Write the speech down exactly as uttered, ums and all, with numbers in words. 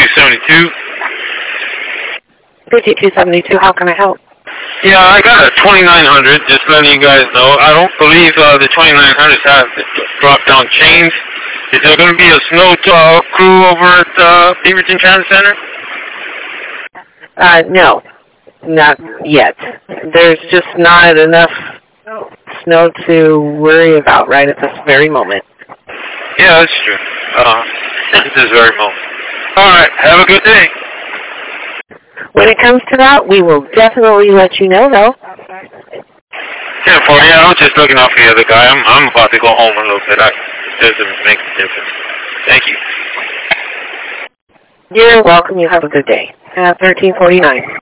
seventy-two. fifty-two seventy-two, how can I help? Yeah, I got a twenty-nine hundred, just letting you guys know. I don't believe uh, the twenty-nine hundreds have drop-down chains. Is there going to be a snow uh, crew over at uh, Beaverton Transit Center? Uh, no, not yet. There's just not enough snow to worry about right at this very moment. Yeah, that's true. Uh, at this very moment. All right, have a good day. When it comes to that, we will definitely let you know, though. ten forty, yeah, I was just looking out for the other guy. I'm, I'm about to go home a little bit. I, it doesn't make a difference. Thank you. You're welcome. You have a good day. Uh, thirteen forty-nine.